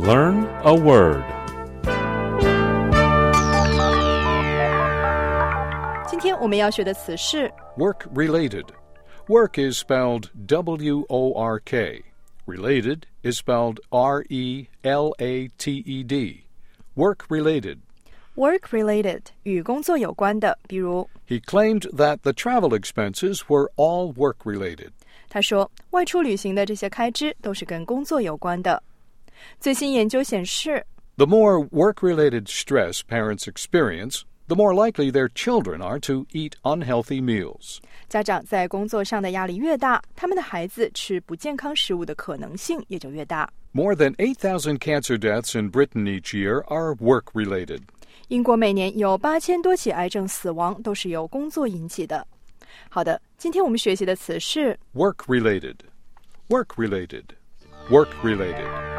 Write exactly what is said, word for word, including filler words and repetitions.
Learn a word. 今天我们要学的词是 Work-related. Work is spelled W O R K. Related is spelled R E L A T E D. Work-related. work-related 与工作有关的，比如 He claimed that the travel expenses were all work-related. 他说外出旅行的这些开支都是跟工作有关的。最新研究显示 The more work-related stress parents experience, the more likely their children are to eat unhealthy meals. 家长在工作上的压力越大，他们的孩子吃不健康食物的可能性也就越大。 More than eight thousand cancer deaths in Britain each year are work-related. 英国每年有八千多起癌症死亡都是由工作引起的。好的，今天我们学习的词是 Work-related. Work-related. Work-related.